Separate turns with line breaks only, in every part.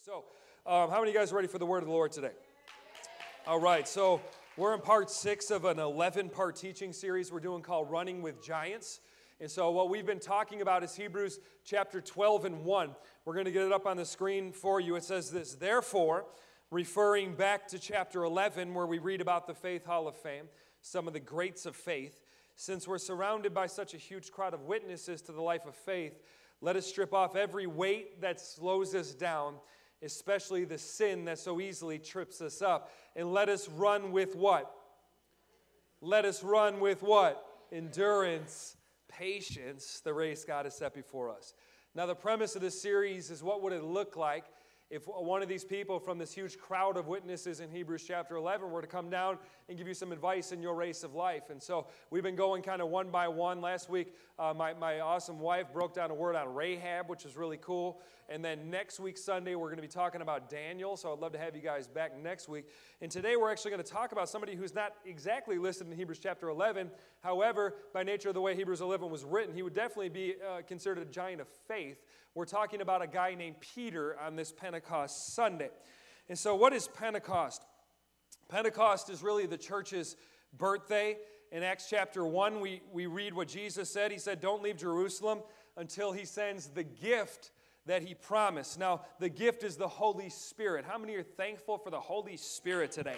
So, how many of you guys are ready for the word of the Lord today? All right, so we're in part 6 of an 11-part teaching series we're doing called Running with Giants. And so what we've been talking about is Hebrews chapter 12 and 1. We're going to get it up on the screen for you. It says this, therefore, referring back to chapter 11 where we read about the Faith Hall of Fame, some of the greats of faith, since we're surrounded by such a huge crowd of witnesses to the life of faith, let us strip off every weight that slows us down, especially the sin that so easily trips us up. And let us run with what? Let us run with what? Endurance, patience, the race God has set before us. Now, the premise of this series is what would it look like if one of these people from this huge crowd of witnesses in Hebrews chapter 11 were to come down and give you some advice in your race of life. And so we've been going kind of one by one. Last week, my awesome wife broke down a word on Rahab, which is really cool. And then next week, Sunday, we're going to be talking about Daniel. So I'd love to have you guys back next week. And today we're actually going to talk about somebody who's not exactly listed in Hebrews chapter 11. However, by nature of the way Hebrews 11 was written, he would definitely be considered a giant of faith. We're talking about a guy named Peter on this Pentecost Sunday. And so what is Pentecost? Pentecost is really the church's birthday. In Acts chapter 1, we read what Jesus said. He said, don't leave Jerusalem until he sends the gift that he promised. Now, the gift is the Holy Spirit. How many are thankful for the Holy Spirit today?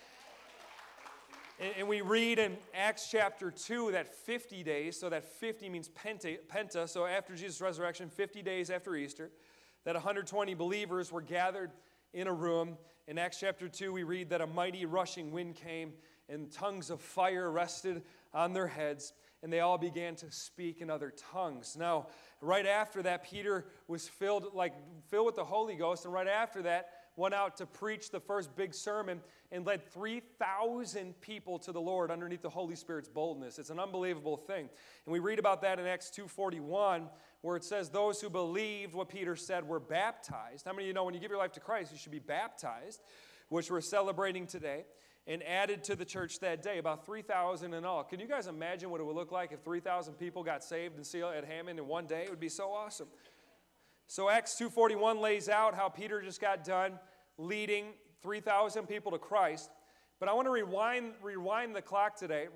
And we read in Acts chapter 2 that 50 days, so that 50 means penta, so after Jesus' resurrection, 50 days after Easter, that 120 believers were gathered in a room. In Acts chapter 2, we read that a mighty rushing wind came and tongues of fire rested on their heads, and they all began to speak in other tongues. Now, right after that, Peter was filled with the Holy Ghost, and right after that, went out to preach the first big sermon and led 3,000 people to the Lord underneath the Holy Spirit's boldness. It's an unbelievable thing. And we read about that in Acts 2:41, where it says those who believed what Peter said were baptized. How many of you know when you give your life to Christ, you should be baptized, which we're celebrating today, and added to the church that day, about 3,000 in all. Can you guys imagine what it would look like if 3,000 people got saved and sealed at Hammond in one day? It would be so awesome. So Acts 2:41 lays out how Peter just got done leading 3,000 people to Christ. But I want to rewind the clock today.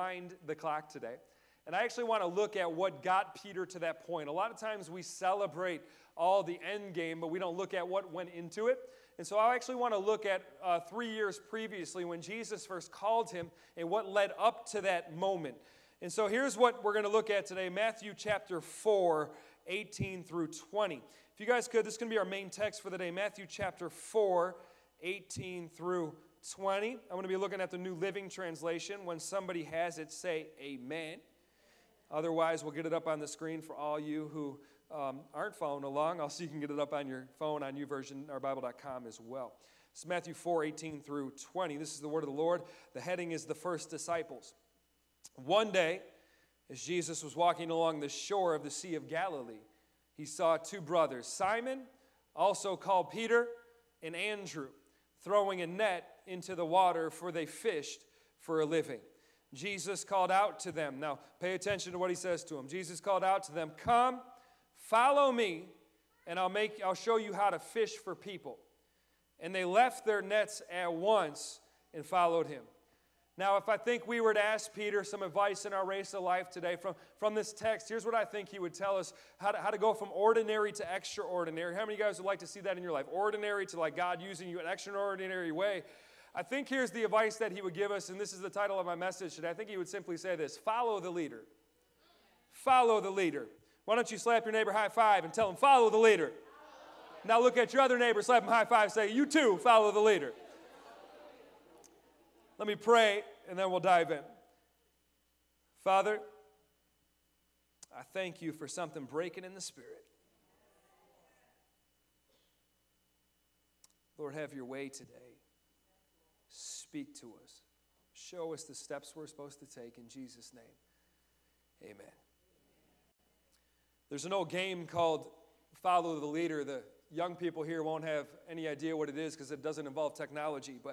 And I actually want to look at what got Peter to that point. A lot of times we celebrate all the end game, but we don't look at what went into it. And so I actually want to look at 3 years previously when Jesus first called him and what led up to that moment. And so here's what we're going to look at today. Matthew chapter 4, 18 through 20. If you guys could, this is going to be our main text for the day. Matthew chapter 4, 18 through 20. I'm going to be looking at the New Living Translation. When somebody has it, say amen. Otherwise, we'll get it up on the screen for all you who aren't following along. I'll see you can get it up on your phone on YouVersion.com as well. It's Matthew 4, 18 through 20. This is the word of the Lord. The heading is the first disciples. One day, as Jesus was walking along the shore of the Sea of Galilee, he saw two brothers, Simon, also called Peter, and Andrew, throwing a net into the water, for they fished for a living. Jesus called out to them. Now, pay attention to what he says to them. Jesus called out to them, come, follow me, and I'll show you how to fish for people. And they left their nets at once and followed him. Now, if I think we were to ask Peter some advice in our race of life today from this text, here's what I think he would tell us, how to go from ordinary to extraordinary. How many of you guys would like to see that in your life? Ordinary to like God using you in an extraordinary way. I think here's the advice that he would give us, and this is the title of my message today. I think he would simply say this, follow the leader. Follow the leader. Why don't you slap your neighbor high five and tell him, follow the leader. Now look at your other neighbor, slap him high five, and say, you too, follow the leader. Let me pray, and then we'll dive in. Father, I thank you for something breaking in the spirit. Lord, have your way today. Speak to us. Show us the steps we're supposed to take in Jesus' name. Amen. There's an old game called Follow the Leader. The young people here won't have any idea what it is because it doesn't involve technology, but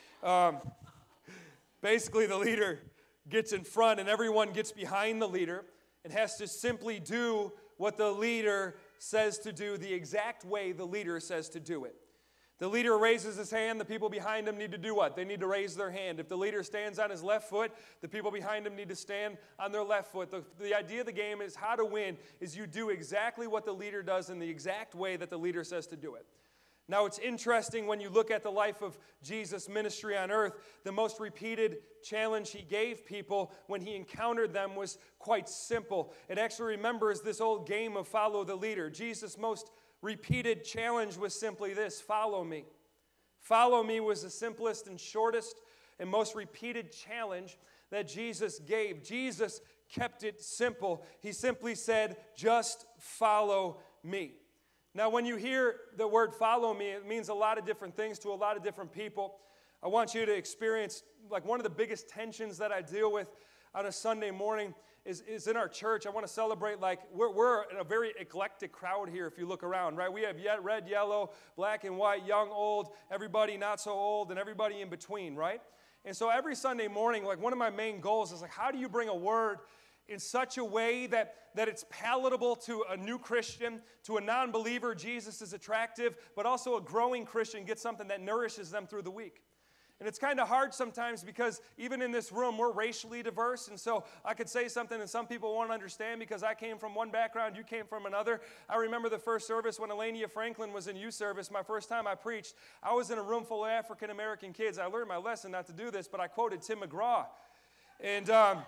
basically, the leader gets in front and everyone gets behind the leader and has to simply do what the leader says to do the exact way the leader says to do it. The leader raises his hand, the people behind him need to do what? They need to raise their hand. If the leader stands on his left foot, the people behind him need to stand on their left foot. The idea of the game is how to win is you do exactly what the leader does in the exact way that the leader says to do it. Now, it's interesting when you look at the life of Jesus' ministry on earth, the most repeated challenge he gave people when he encountered them was quite simple. It actually remembers this old game of follow the leader. Jesus' most repeated challenge was simply this: follow me. Follow me was the simplest and shortest and most repeated challenge that Jesus gave. Jesus kept it simple. He simply said, just follow me. Now, when you hear the word follow me, it means a lot of different things to a lot of different people. I want you to experience, like, one of the biggest tensions that I deal with on a Sunday morning is in our church. I want to celebrate, like, we're a very eclectic crowd here if you look around, right? We have red, yellow, black and white, young, old, everybody not so old, and everybody in between, right? And so every Sunday morning, like, one of my main goals is, like, how do you bring a word in such a way that it's palatable to a new Christian, to a non-believer? Jesus is attractive, but also a growing Christian gets something that nourishes them through the week. And it's kind of hard sometimes because even in this room, we're racially diverse. And so I could say something and some people won't understand because I came from one background, you came from another. I remember the first service when Elenia Franklin was in youth service. My first time I preached, I was in a room full of African-American kids. I learned my lesson not to do this, but I quoted Tim McGraw. And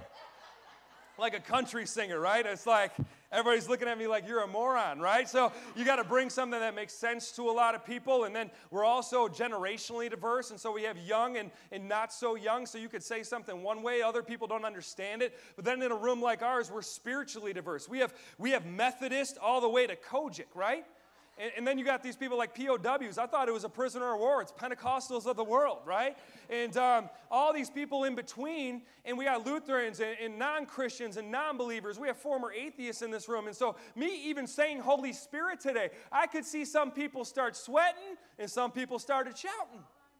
like a country singer, right? It's like everybody's looking at me like you're a moron, right? So you got to bring something that makes sense to a lot of people. And then we're also generationally diverse. And so we have young and not so young. So you could say something one way, other people don't understand it. But then in a room like ours, we're spiritually diverse. We have Methodist all the way to Kojic, right? And then you got these people like POWs. I thought it was a prisoner of war. It's Pentecostals of the world, right? And all these people in between. And we got Lutherans and non-Christians and non-believers. We have former atheists in this room. And so me even saying Holy Spirit today, I could see some people start sweating and some people started shouting.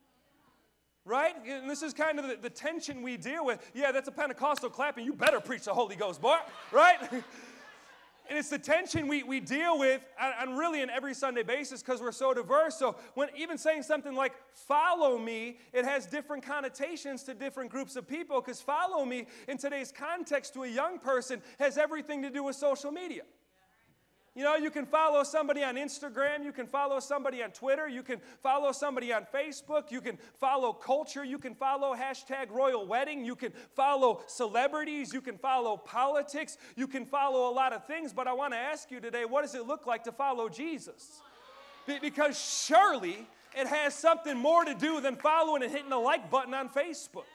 Right? And this is kind of the tension we deal with. Yeah, that's a Pentecostal clapping. You better preach the Holy Ghost, boy. Right? And it's the tension we deal with on really an every Sunday basis because we're so diverse. So when even saying something like follow me, it has different connotations to different groups of people because follow me in today's context to a young person has everything to do with social media. You know, you can follow somebody on Instagram, you can follow somebody on Twitter, you can follow somebody on Facebook, you can follow culture, you can follow #RoyalWedding, you can follow celebrities, you can follow politics, you can follow a lot of things, but I want to ask you today, what does it look like to follow Jesus? Because surely it has something more to do than following and hitting the like button on Facebook.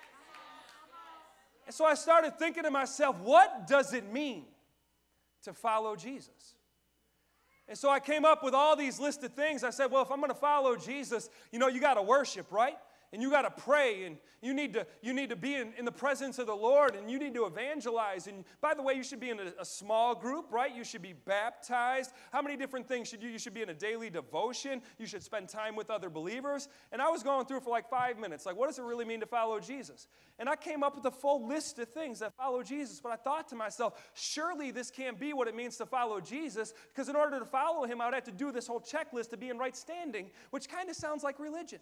And so I started thinking to myself, what does it mean to follow Jesus? And so I came up with all these list of things. I said, well, if I'm going to follow Jesus, you know, you got to worship, right? And you got to pray, and you need to be in the presence of the Lord, and you need to evangelize. And by the way, you should be in a small group, right? You should be baptized. How many different things should you? You should be in a daily devotion. You should spend time with other believers. And I was going through for like 5 minutes. Like, what does it really mean to follow Jesus? And I came up with a full list of things that follow Jesus. But I thought to myself, surely this can't be what it means to follow Jesus, because in order to follow him, I would have to do this whole checklist to be in right standing, which kind of sounds like religion.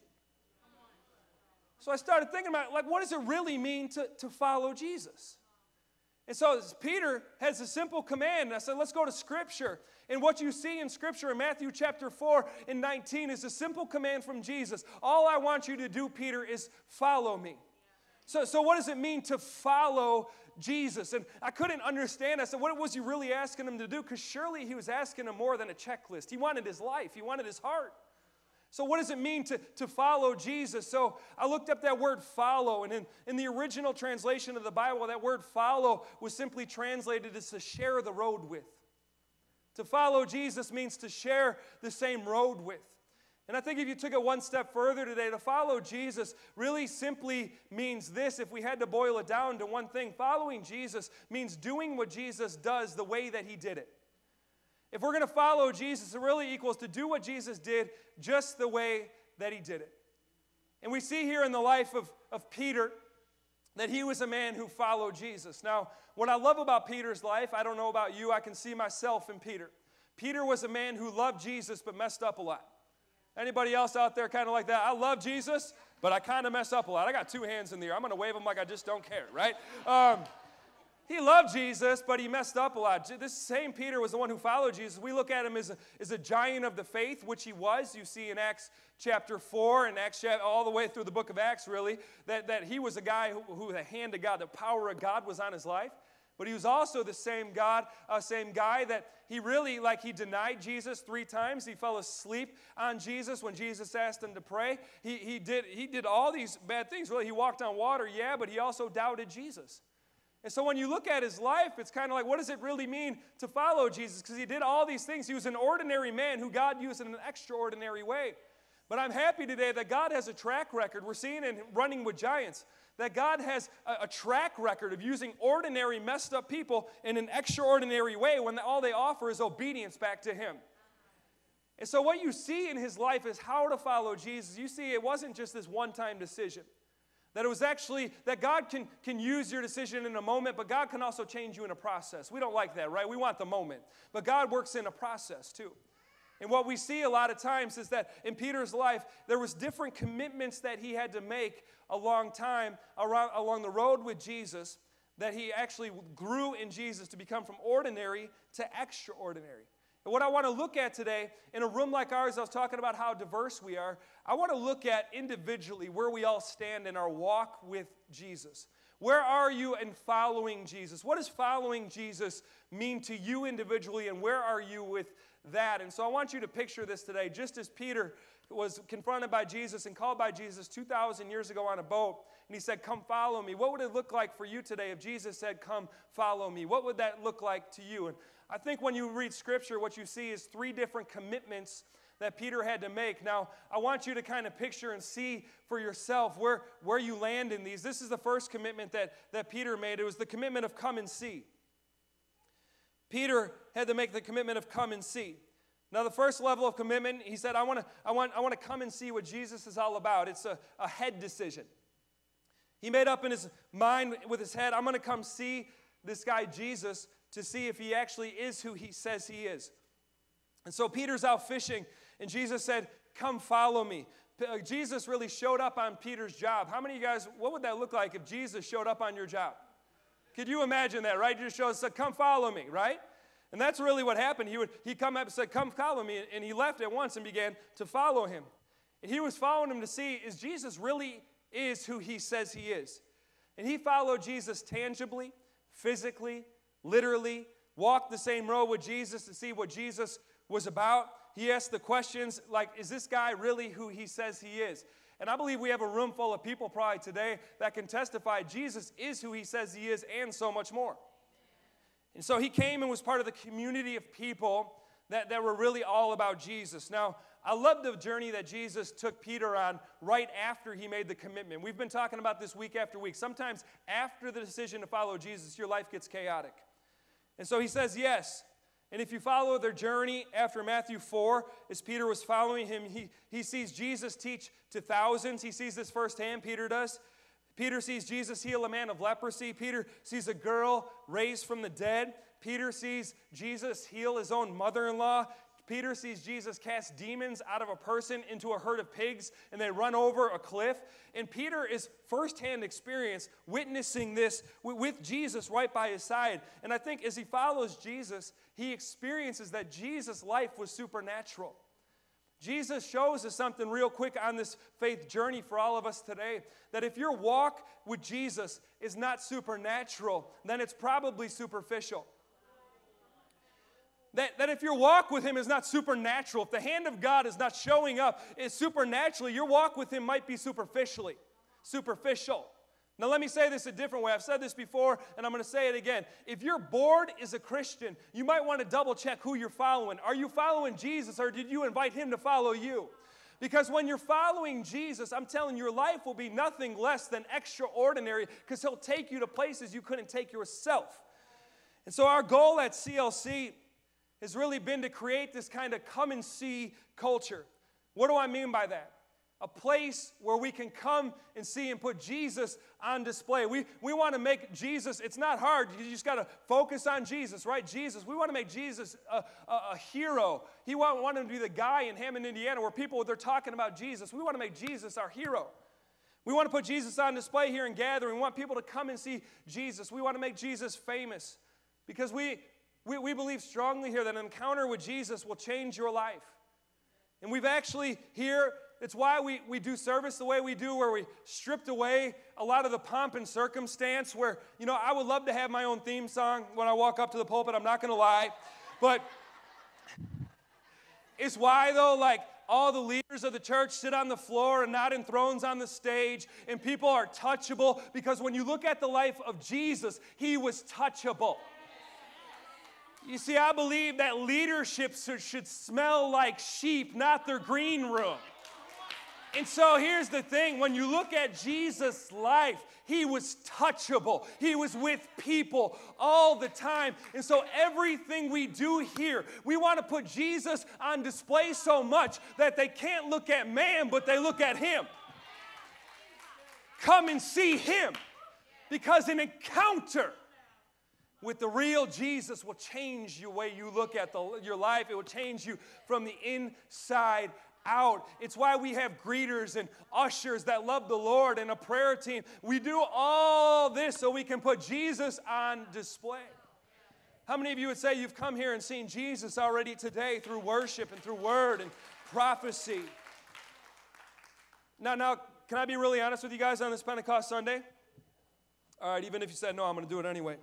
So I started thinking about, like, what does it really mean to follow Jesus? And so Peter has a simple command. And I said, let's go to Scripture. And what you see in Scripture in Matthew chapter 4 and 19 is a simple command from Jesus. All I want you to do, Peter, is follow me. So what does it mean to follow Jesus? And I couldn't understand. I said, what was he really asking him to do? Because surely he was asking him more than a checklist. He wanted his life. He wanted his heart. So what does it mean to follow Jesus? So I looked up that word follow, and in the original translation of the Bible, that word follow was simply translated as to share the road with. To follow Jesus means to share the same road with. And I think if you took it one step further today, to follow Jesus really simply means this. If we had to boil it down to one thing, following Jesus means doing what Jesus does the way that he did it. If we're going to follow Jesus, it really equals to do what Jesus did just the way that he did it. And we see here in the life of Peter that he was a man who followed Jesus. Now, what I love about Peter's life, I don't know about you, I can see myself in Peter. Peter was a man who loved Jesus but messed up a lot. Anybody else out there kind of like that? I love Jesus, but I kind of mess up a lot. I got two hands in the air. I'm going to wave them like I just don't care, right? He loved Jesus, but he messed up a lot. This same Peter was the one who followed Jesus. We look at him as a giant of the faith, which he was. You see in Acts chapter 4 and Acts all the way through the book of Acts, really, that he was a guy who the hand of God, the power of God was on his life. But he was also the same guy that he really, like, he denied Jesus 3 times. He fell asleep on Jesus when Jesus asked him to pray. He did all these bad things. Really, he walked on water, yeah, but he also doubted Jesus. And so when you look at his life, it's kind of like, what does it really mean to follow Jesus? Because he did all these things. He was an ordinary man who God used in an extraordinary way. But I'm happy today that God has a track record. We're seeing in Running with Giants that God has a track record of using ordinary, messed up people in an extraordinary way when all they offer is obedience back to him. And so what you see in his life is how to follow Jesus. You see, it wasn't just this one-time decision. That it was actually, that God can use your decision in a moment, but God can also change you in a process. We don't like that, right? We want the moment. But God works in a process too. And what we see a lot of times is that in Peter's life, there was different commitments that he had to make along the road with Jesus, that he actually grew in Jesus to become from ordinary to extraordinary. And what I want to look at today, in a room like ours, I was talking about how diverse we are. I want to look at individually where we all stand in our walk with Jesus. Where are you in following Jesus? What does following Jesus mean to you individually, and where are you with that? And so I want you to picture this today. Just as Peter was confronted by Jesus and called by Jesus 2,000 years ago on a boat, and he said, "Come follow me." What would it look like for you today if Jesus said, "Come follow me"? What would that look like to you? And I think when you read Scripture, what you see is 3 different commitments that Peter had to make. Now, I want you to kind of picture and see for yourself where you land in these. This is the first commitment that Peter made. It was the commitment of come and see. Peter had to make the commitment of come and see. Now, the first level of commitment, he said, I want to come and see what Jesus is all about. It's a head decision. He made up in his mind with his head, I'm going to come see this guy Jesus to see if he actually is who he says he is. And so Peter's out fishing, and Jesus said, "Come follow me." Jesus really showed up on Peter's job. How many of you guys, what would that look like if Jesus showed up on your job? Could you imagine that, right? He just said, "Come follow me," right? And that's really what happened. He come up and said, "Come follow me," and he left at once and began to follow him. And he was following him to see, is Jesus really is who he says he is? And he followed Jesus tangibly, physically, literally, walked the same road with Jesus to see what Jesus was about. He asked the questions like, is this guy really who he says he is? And I believe we have a room full of people probably today that can testify Jesus is who he says he is and so much more. And so he came and was part of the community of people that were really all about Jesus. Now, I love the journey that Jesus took Peter on right after he made the commitment. We've been talking about this week after week. Sometimes after the decision to follow Jesus, your life gets chaotic. And so he says yes. And if you follow their journey after Matthew 4, as Peter was following him, he sees Jesus teach to thousands. He sees this firsthand, Peter does. Peter sees Jesus heal a man of leprosy. Peter sees a girl raised from the dead. Peter sees Jesus heal his own mother-in-law. Peter sees Jesus cast demons out of a person into a herd of pigs, and they run over a cliff. And Peter is firsthand experience witnessing this with Jesus right by his side. And I think as he follows Jesus, he experiences that Jesus' life was supernatural. Jesus shows us something real quick on this faith journey for all of us today, that if your walk with Jesus is not supernatural, then it's probably superficial. That if your walk with him is not supernatural, if the hand of God is not showing up supernaturally, your walk with him might be superficial. Now let me say this a different way. I've said this before, and I'm going to say it again. If you're bored as a Christian, you might want to double check who you're following. Are you following Jesus, or did you invite him to follow you? Because when you're following Jesus, I'm telling you, your life will be nothing less than extraordinary, because he'll take you to places you couldn't take yourself. And so our goal at CLC has really been to create this kind of come and see culture. What do I mean by that? a place where we can come and see and put Jesus on display. We want to make Jesus, it's not hard. You just got to focus on Jesus, right? Jesus. We want to make Jesus a hero. We want him to be the guy in Hammond, Indiana, where people, they're talking about Jesus. We want to make Jesus our hero. We want to put Jesus on display here in Gathering. We want people to come and see Jesus. We want to make Jesus famous because we believe strongly here that an encounter with Jesus will change your life. And we've actually here, it's why we do service the way we do, where we stripped away a lot of the pomp and circumstance, where, I would love to have my own theme song when I walk up to the pulpit, I'm not going to lie. But it's why, though, like, all the leaders of the church sit on the floor and not in thrones on the stage, and people are touchable, because when you look at the life of Jesus, he was touchable. You see, I believe that leadership should smell like sheep, not their green room. And so here's the thing. When you look at Jesus' life, he was touchable. He was with people all the time. And so everything we do here, we want to put Jesus on display so much that they can't look at man, but they look at him. Come and see him. Because an encounter with the real Jesus will change the way you look at your life. It will change you from the inside out. It's why we have greeters and ushers that love the Lord and a prayer team. We do all this so we can put Jesus on display. How many of you would say you've come here and seen Jesus already today through worship and through word and prophecy? Now, can I be really honest with you guys on this Pentecost Sunday? All right, even if you said no, I'm going to do it anyway.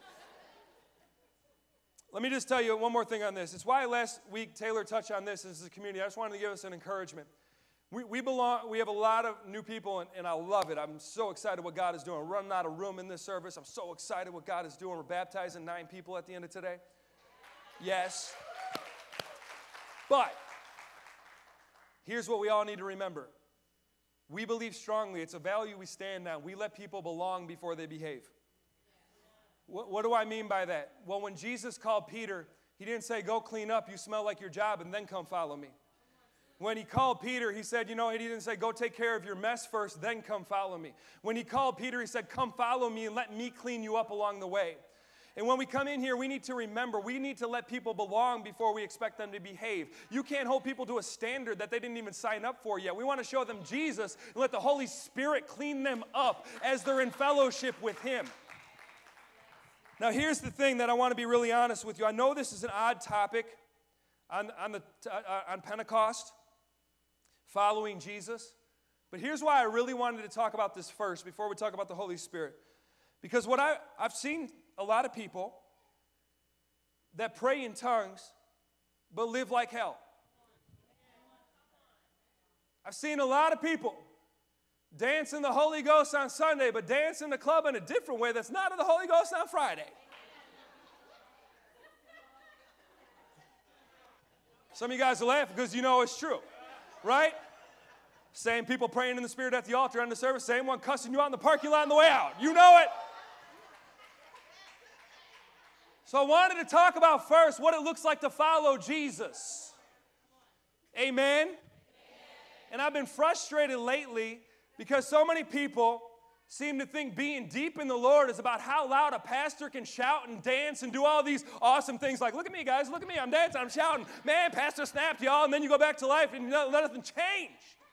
Let me just tell you one more thing on this. It's why last week Taylor touched on this as a community. I just wanted to give us an encouragement. We have a lot of new people, and I love it. I'm so excited what God is doing. We're running out of room in this service. I'm so excited what God is doing. We're baptizing 9 people at the end of today. Yes. But here's what we all need to remember. We believe strongly. It's a value we stand on. We let people belong before they behave. What do I mean by that? Well, when Jesus called Peter, he didn't say, go clean up, you smell like your job, and then come follow me. When he called Peter, he said, he didn't say, go take care of your mess first, then come follow me. When he called Peter, he said, come follow me and let me clean you up along the way. And when we come in here, we need to remember, we need to let people belong before we expect them to behave. You can't hold people to a standard that they didn't even sign up for yet. We want to show them Jesus and let the Holy Spirit clean them up as they're in fellowship with him. Now, here's the thing that I want to be really honest with you. I know this is an odd topic on Pentecost, following Jesus. But here's why I really wanted to talk about this first before we talk about the Holy Spirit. Because what I've seen a lot of people that pray in tongues but live like hell. I've seen a lot of people dance in the Holy Ghost on Sunday, but dance in the club in a different way that's not of the Holy Ghost on Friday. Some of you guys are laughing because you know it's true, right? Same people praying in the Spirit at the altar on the service, same one cussing you out in the parking lot on the way out. You know it. So I wanted to talk about first what it looks like to follow Jesus. Amen? And I've been frustrated lately because so many people seem to think being deep in the Lord is about how loud a pastor can shout and dance and do all these awesome things. Like, look at me, guys. Look at me. I'm dancing. I'm shouting. Man, pastor snapped, y'all. And then you go back to life and nothing changed.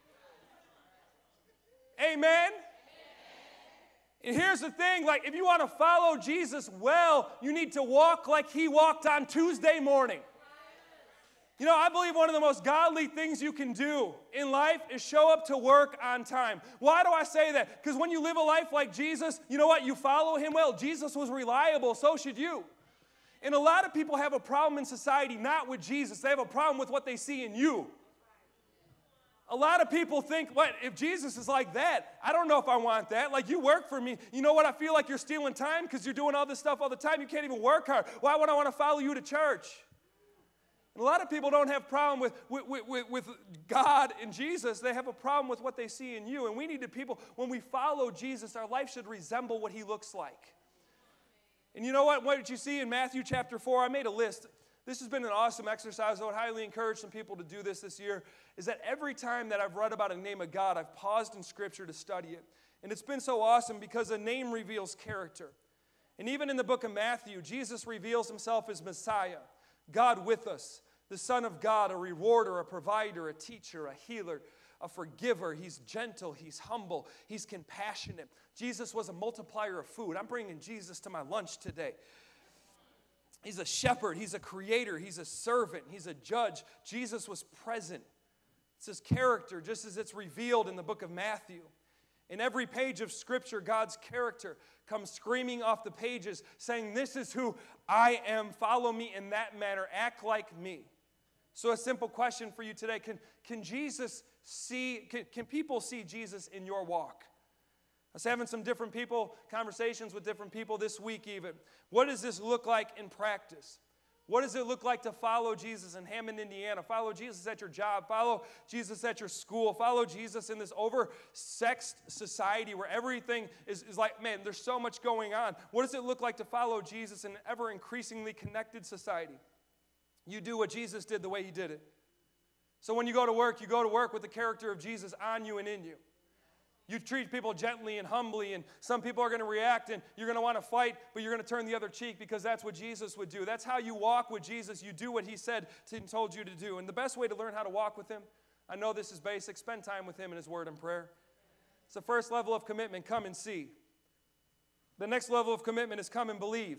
Amen? And here's the thing. Like, if you want to follow Jesus well, you need to walk like he walked on Tuesday morning. You know, I believe one of the most godly things you can do in life is show up to work on time. Why do I say that? Because when you live a life like Jesus, you know what? You follow him well. Jesus was reliable, so should you. And a lot of people have a problem in society, not with Jesus. They have a problem with what they see in you. A lot of people think, what, if Jesus is like that, I don't know if I want that. Like, you work for me. You know what? I feel like you're stealing time because you're doing all this stuff all the time. You can't even work hard. Why would I want to follow you to church? And a lot of people don't have a problem with God and Jesus. They have a problem with what they see in you. And we need to people, when we follow Jesus, our life should resemble what he looks like. And you know what? What did you see in Matthew chapter 4? I made a list. this has been an awesome exercise. I would highly encourage some people to do this year, is that every time that I've read about a name of God, I've paused in Scripture to study it. And it's been so awesome because a name reveals character. And even in the book of Matthew, Jesus reveals himself as Messiah, God with us, the Son of God, a rewarder, a provider, a teacher, a healer, a forgiver. He's gentle, he's humble, he's compassionate. Jesus was a multiplier of food. I'm bringing Jesus to my lunch today. He's a shepherd, he's a creator, he's a servant, he's a judge. Jesus was present. It's his character, just as it's revealed in the book of Matthew. In every page of Scripture, God's character comes screaming off the pages, saying, this is who I am. Follow me in that manner. Act like me. So a simple question for you today. Can people see Jesus in your walk? I was having some different conversations with different people this week even. What does this look like in practice? What does it look like to follow Jesus in Hammond, Indiana? Follow Jesus at your job. Follow Jesus at your school. Follow Jesus in this over-sexed society where everything is like, man, there's so much going on. What does it look like to follow Jesus in an ever-increasingly connected society? You do what Jesus did the way he did it. So when you go to work with the character of Jesus on you and in you. You treat people gently and humbly, and some people are going to react, and you're going to want to fight, but you're going to turn the other cheek because that's what Jesus would do. That's how you walk with Jesus. You do what he said and told you to do. And the best way to learn how to walk with him, I know this is basic, spend time with him in his word and prayer. It's the first level of commitment, come and see. The next level of commitment is come and believe.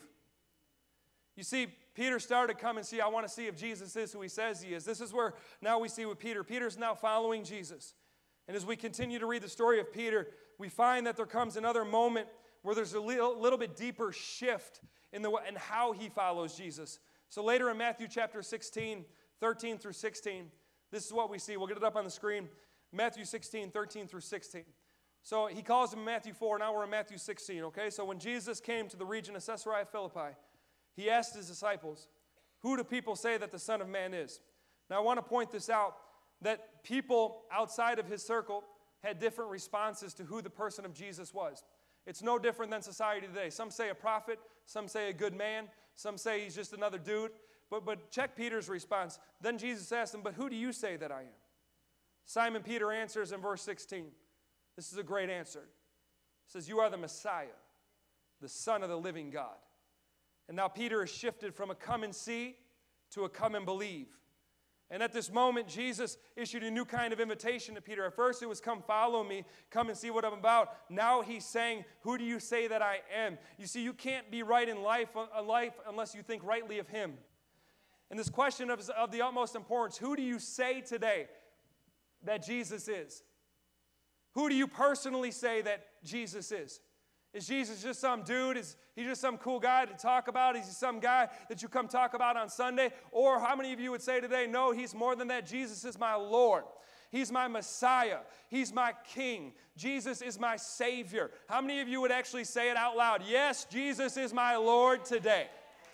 You see, Peter started come and see. I want to see if Jesus is who he says he is. This is where now we see with Peter. Peter's now following Jesus. And as we continue to read the story of Peter, we find that there comes another moment where there's a little bit deeper shift in how he follows Jesus. So later in Matthew chapter 16, 13 through 16, this is what we see. We'll get it up on the screen. Matthew 16, 13 through 16. So he calls him Matthew 4. Now we're in Matthew 16, okay? So when Jesus came to the region of Caesarea Philippi, he asked his disciples, who do people say that the Son of Man is? Now I want to point this out, that people outside of his circle had different responses to who the person of Jesus was. It's no different than society today. Some say a prophet, some say a good man, some say he's just another dude. But check Peter's response. Then Jesus asked him, but who do you say that I am? Simon Peter answers in verse 16. This is a great answer. He says, you are the Messiah, the Son of the living God. And now Peter has shifted from a come and see to a come and believe. And at this moment, Jesus issued a new kind of invitation to Peter. At first, it was come follow me, come and see what I'm about. Now he's saying, who do you say that I am? You see, you can't be right in life unless you think rightly of him. And this question of the utmost importance, who do you say today that Jesus is? Who do you personally say that Jesus is? Is Jesus just some dude? Is he just some cool guy to talk about? Is he some guy that you come talk about on Sunday? Or how many of you would say today, no, he's more than that. Jesus is my Lord. He's my Messiah. He's my King. Jesus is my Savior. How many of you would actually say it out loud? Yes, Jesus is my Lord today.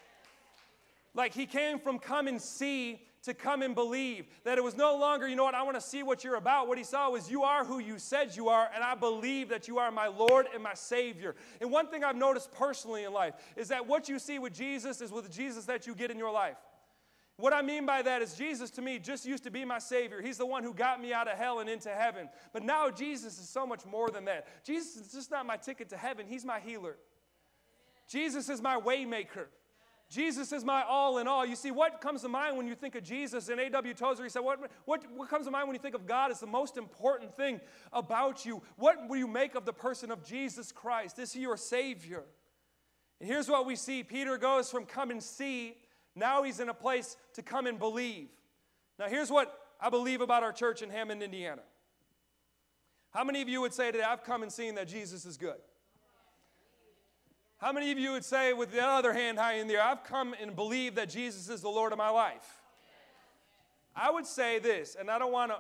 Like he came from come and see to come and believe. That it was no longer, you know what, I want to see what you're about. What he saw was you are who you said you are, and I believe that you are my Lord and my Savior. And one thing I've noticed personally in life is that what you see with Jesus is with Jesus that you get in your life. What I mean by that is Jesus to me just used to be my Savior. He's the one who got me out of hell and into heaven. But now Jesus is so much more than that. Jesus is just not my ticket to heaven. He's my healer. Jesus is my way maker. Jesus is my all in all. You see, what comes to mind when you think of Jesus? And A.W. Tozer, he said, what comes to mind when you think of God is the most important thing about you. What will you make of the person of Jesus Christ? Is he your Savior? And here's what we see. Peter goes from come and see. Now he's in a place to come and believe. Now here's what I believe about our church in Hammond, Indiana. How many of you would say today, I've come and seen that Jesus is good? How many of you would say, with the other hand high in the air, I've come and believed that Jesus is the Lord of my life? I would say this, and I don't want to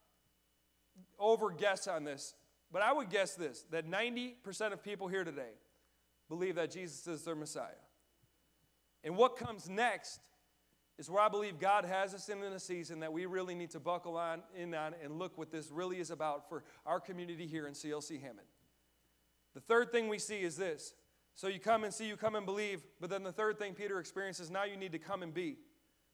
over-guess on this, but I would guess this, that 90% of people here today believe that Jesus is their Messiah. And what comes next is where I believe God has us in a season that we really need to buckle in on and look what this really is about for our community here in CLC Hammond. The third thing we see is this. So you come and see, you come and believe, but then the third thing Peter experiences, now you need to come and be.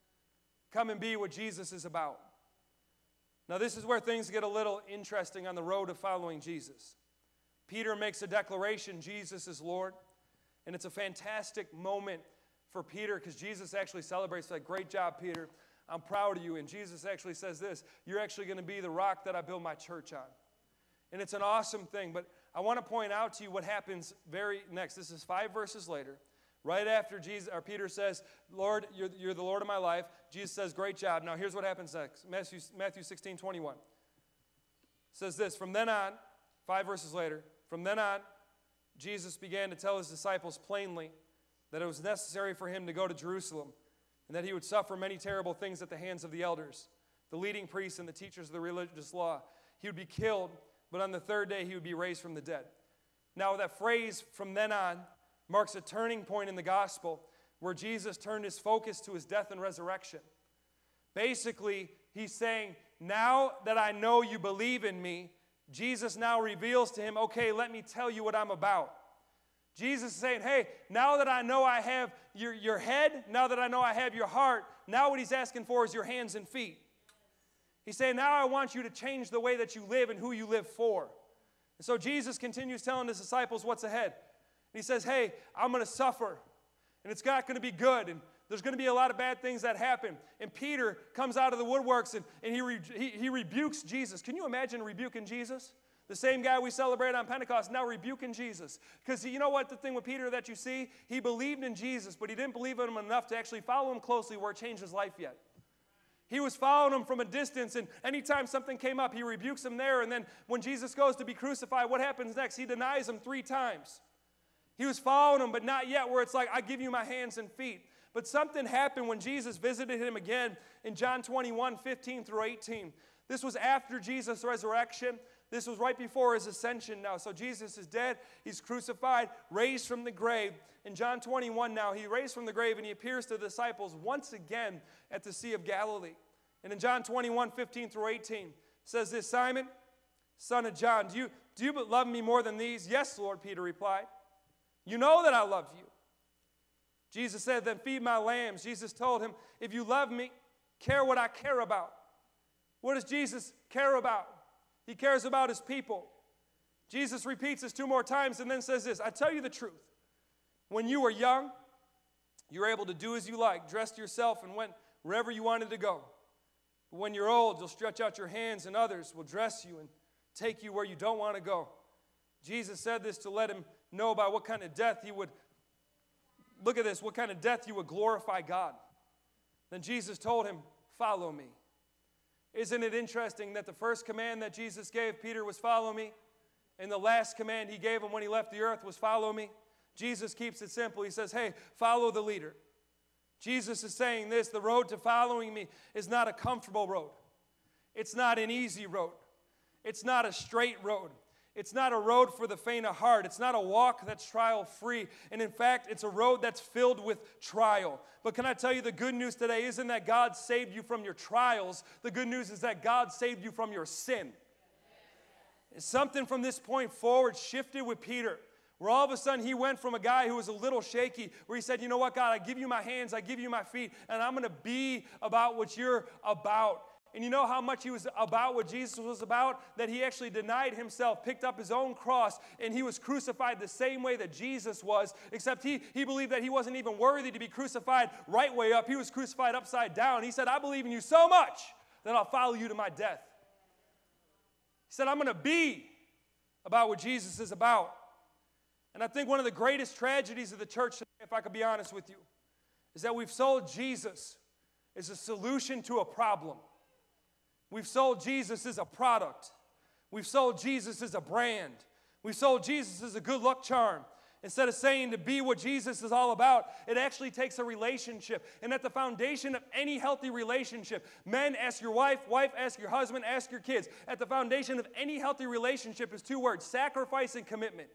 come and be what Jesus is about. Now, this is where things get a little interesting on the road of following Jesus. Peter makes a declaration, Jesus is Lord. And it's a fantastic moment for Peter because Jesus actually celebrates, like, great job, Peter. I'm proud of you. And Jesus actually says this, you're actually going to be the rock that I build my church on. And it's an awesome thing. But I want to point out to you what happens very next. This is 5 verses later. Right after Peter says, Lord, you're the Lord of my life. Jesus says, great job. Now here's what happens next. Matthew 16:21 says this, from then on, 5 verses later, from then on, Jesus began to tell his disciples plainly that it was necessary for him to go to Jerusalem and that he would suffer many terrible things at the hands of the elders, the leading priests and the teachers of the religious law. He would be killed, but on the third day he would be raised from the dead. Now that phrase, from then on, marks a turning point in the gospel where Jesus turned his focus to his death and resurrection. Basically, he's saying, now that I know you believe in me, Jesus now reveals to him, okay, let me tell you what I'm about. Jesus is saying, hey, now that I know I have your head, now that I know I have your heart, now what he's asking for is your hands and feet. He's saying, now I want you to change the way that you live and who you live for. And so Jesus continues telling his disciples what's ahead. And he says, hey, I'm going to suffer, and it's not going to be good, and there's going to be a lot of bad things that happen. And Peter comes out of the woodworks, and he rebukes Jesus. Can you imagine rebuking Jesus? The same guy we celebrate on Pentecost, now rebuking Jesus. Because you know what the thing with Peter that you see? He believed in Jesus, but he didn't believe in him enough to actually follow him closely where it changed his life yet. He was following him from a distance, and anytime something came up, he rebukes him there. And then when Jesus goes to be crucified, what happens next? He denies him 3 times. He was following him, but not yet where it's like, I give you my hands and feet. But something happened when Jesus visited him again in John 21:15 through 18. This was after Jesus' resurrection. This was right before his ascension now. So Jesus is dead. He's crucified, raised from the grave. In John 21 now, he raised from the grave, and he appears to the disciples once again at the Sea of Galilee. And in John 21:15 through 18, it says this, Simon, son of John, do you love me more than these? Yes, Lord, Peter replied. You know that I love you. Jesus said, then feed my lambs. Jesus told him, if you love me, care what I care about. What does Jesus care about? He cares about his people. Jesus repeats this 2 more times and then says this, I tell you the truth. When you were young, you were able to do as you like, dressed yourself and went wherever you wanted to go. But when you're old, you'll stretch out your hands and others will dress you and take you where you don't want to go. Jesus said this to let him know about what kind of death he would, look at this, what kind of death you would glorify God. Then Jesus told him, follow me. Isn't it interesting that the first command that Jesus gave Peter was follow me, and the last command he gave him when he left the earth was follow me? Jesus keeps it simple. He says, hey, follow the leader. Jesus is saying this, the road to following me is not a comfortable road. It's not an easy road. It's not a straight road. It's not a road for the faint of heart. It's not a walk that's trial-free. And in fact, it's a road that's filled with trial. But can I tell you the good news today isn't that God saved you from your trials. The good news is that God saved you from your sin. And something from this point forward shifted with Peter, where all of a sudden he went from a guy who was a little shaky, where he said, you know what, God, I give you my hands, I give you my feet, and I'm going to be about what you're about. And you know how much he was about what Jesus was about? That he actually denied himself, picked up his own cross, and he was crucified the same way that Jesus was, except he believed that he wasn't even worthy to be crucified right way up. He was crucified upside down. He said, I believe in you so much that I'll follow you to my death. He said, I'm going to be about what Jesus is about. And I think one of the greatest tragedies of the church today, if I could be honest with you, is that we've sold Jesus as a solution to a problem. We've sold Jesus as a product. We've sold Jesus as a brand. We've sold Jesus as a good luck charm. Instead of saying to be what Jesus is all about, it actually takes a relationship. And at the foundation of any healthy relationship, men, ask your wife, wife, ask your husband, ask your kids. At the foundation of any healthy relationship is 2 words, sacrifice and commitment.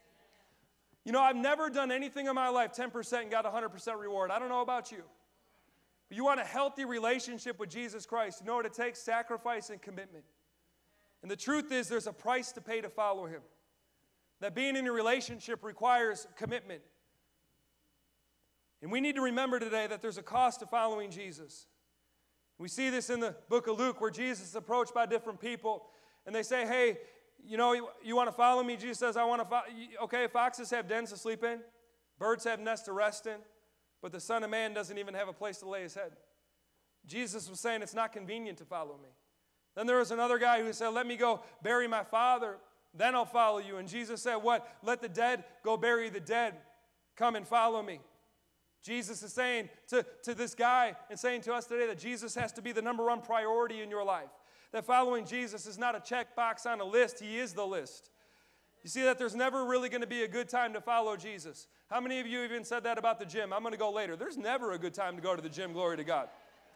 You know, I've never done anything in my life 10% and got 100% reward. I don't know about you. But you want a healthy relationship with Jesus Christ. You know what it takes? Sacrifice and commitment. And the truth is there's a price to pay to follow him. That being in a relationship requires commitment. And we need to remember today that there's a cost to following Jesus. We see this in the book of Luke where Jesus is approached by different people, and they say, hey, you want to follow me? Jesus says, I want to follow. Okay, foxes have dens to sleep in, birds have nests to rest in, but the Son of Man doesn't even have a place to lay his head. Jesus was saying it's not convenient to follow me. Then there was another guy who said, let me go bury my father, then I'll follow you. And Jesus said, what? Let the dead go bury the dead. Come and follow me. Jesus is saying to this guy and saying to us today that Jesus has to be the number one priority in your life. That following Jesus is not a checkbox on a list. He is the list. You see that there's never really going to be a good time to follow Jesus. How many of you even said that about the gym? I'm going to go later. There's never a good time to go to the gym, glory to God.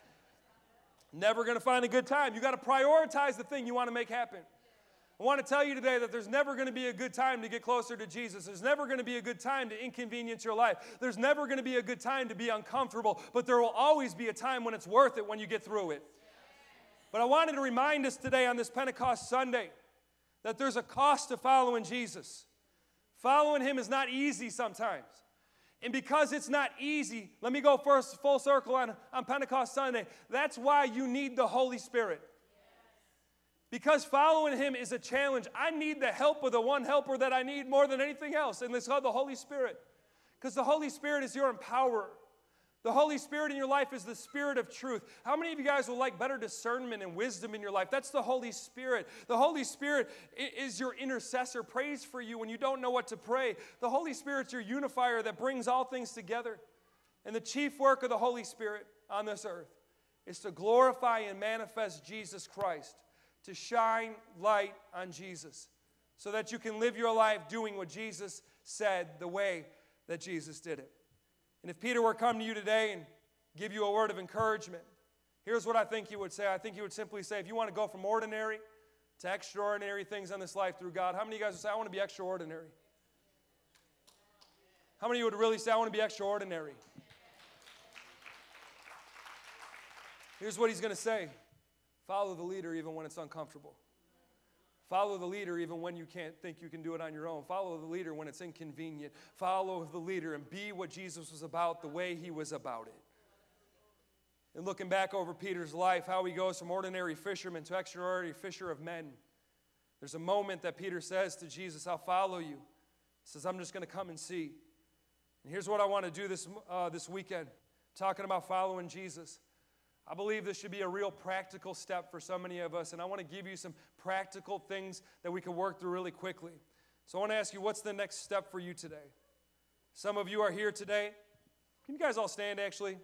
Never going to find a good time. You got to prioritize the thing you want to make happen. I want to tell you today that there's never going to be a good time to get closer to Jesus. There's never going to be a good time to inconvenience your life. There's never going to be a good time to be uncomfortable, but there will always be a time when it's worth it when you get through it. But I wanted to remind us today on this Pentecost Sunday that there's a cost to following Jesus. Following him is not easy sometimes. And because it's not easy, let me go first full circle on Pentecost Sunday. That's why you need the Holy Spirit. Because following him is a challenge. I need the help of the one helper that I need more than anything else, and it's called the Holy Spirit. Because the Holy Spirit is your empowerer. The Holy Spirit in your life is the Spirit of truth. How many of you guys would like better discernment and wisdom in your life? That's the Holy Spirit. The Holy Spirit is your intercessor, prays for you when you don't know what to pray. The Holy Spirit's your unifier that brings all things together. And the chief work of the Holy Spirit on this earth is to glorify and manifest Jesus Christ, to shine light on Jesus, so that you can live your life doing what Jesus said the way that Jesus did it. And if Peter were to come to you today and give you a word of encouragement, here's what I think he would say. I think he would simply say, if you want to go from ordinary to extraordinary things in this life through God, how many of you guys would say, I want to be extraordinary? How many of you would really say, I want to be extraordinary? Here's what he's going to say. Follow the leader even when it's uncomfortable. Follow the leader even when you can't think you can do it on your own. Follow the leader when it's inconvenient. Follow the leader and be what Jesus was about the way he was about it. And looking back over Peter's life, how he goes from ordinary fisherman to extraordinary fisher of men. There's a moment that Peter says to Jesus, I'll follow you. He says, I'm just going to come and see. And here's what I want to do this weekend, talking about following Jesus. I believe this should be a real practical step for so many of us, and I want to give you some practical things that we can work through really quickly. So I want to ask you, what's the next step for you today? Some of you are here today. Can you guys all stand, actually?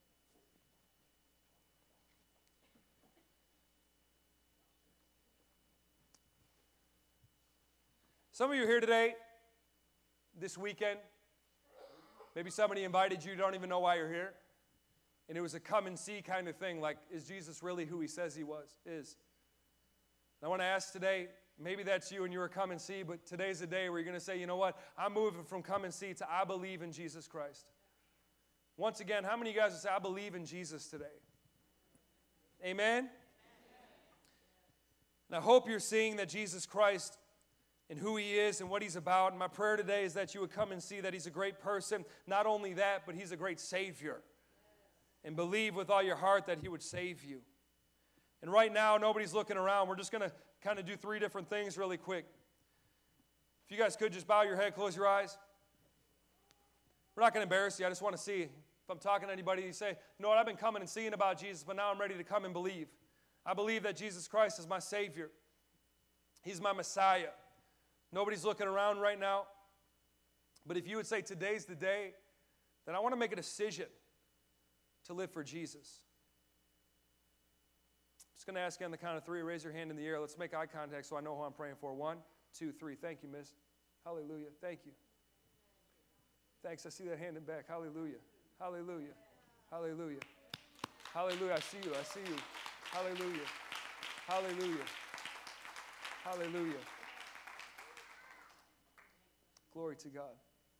Some of you are here today, this weekend. Maybe somebody invited you, you don't even know why you're here. And it was a come and see kind of thing, like, is Jesus really who he says he is? And I want to ask today, maybe that's you and you're a come and see, but today's the day where you're going to say, you know what, I'm moving from come and see to I believe in Jesus Christ. Once again, how many of you guys would say, I believe in Jesus today? Amen? And I hope you're seeing that Jesus Christ and who he is and what he's about. And my prayer today is that you would come and see that he's a great person. Not only that, but he's a great Savior. And believe with all your heart that he would save you. And right now, nobody's looking around. We're just going to kind of do 3 different things really quick. If you guys could just bow your head, close your eyes. We're not going to embarrass you. I just want to see. If I'm talking to anybody, you say, you know what, I've been coming and seeing about Jesus, but now I'm ready to come and believe. I believe that Jesus Christ is my Savior. He's my Messiah. Nobody's looking around right now. But if you would say today's the day, then I want to make a decision to live for Jesus. I'm just going to ask you on the count of 3, raise your hand in the air. Let's make eye contact so I know who I'm praying for. 1, 2, 3. Thank you, miss. Hallelujah. Thank you. Thanks. I see that hand in back. Hallelujah. Hallelujah. Hallelujah. Hallelujah. I see you. I see you. Hallelujah. Hallelujah. Hallelujah. Glory to God.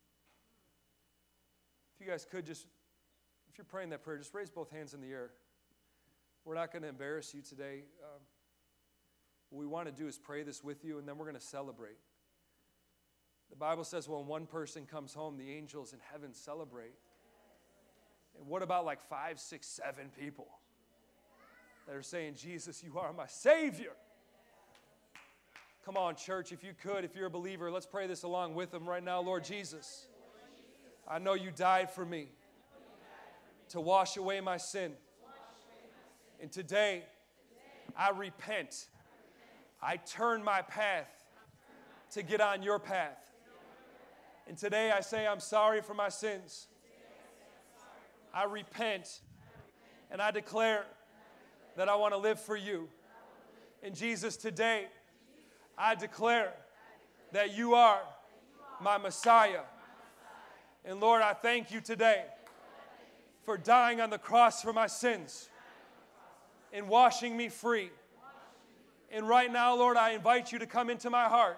If you guys could just, if you're praying that prayer, just raise both hands in the air. We're not going to embarrass you today. What we want to do is pray this with you, and then we're going to celebrate. The Bible says when one person comes home, the angels in heaven celebrate. And what about like 5, 6, 7 people? that are saying, Jesus, you are my Savior. Come on, church, if you could, if you're a believer, let's pray this along with them right now. Lord Jesus, I know you died for me to wash away my sin. And today, I repent. I turn my path to get on your path. And today I say I'm sorry for my sins. I repent and I declare that I want to live for you. And Jesus, today I declare that you are my Messiah. And Lord, I thank you today for dying on the cross for my sins and washing me free. And right now, Lord, I invite you to come into my heart.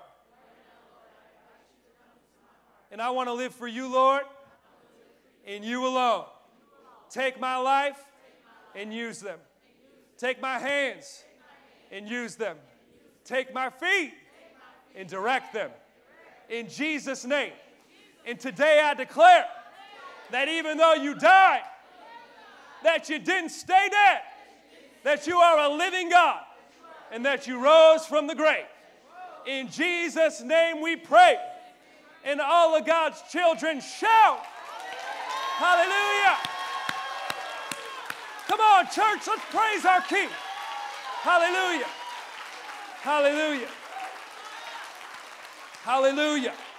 And I want to live for you, Lord, and you alone. Take my life and use them. Take my hands and use them. Take my feet and direct them. In Jesus' name. And today I declare that even though you died, that you didn't stay dead, that you are a living God, and that you rose from the grave. In Jesus' name we pray. And all of God's children shout, hallelujah. Come on, church, let's praise our King. Hallelujah. Hallelujah. Hallelujah.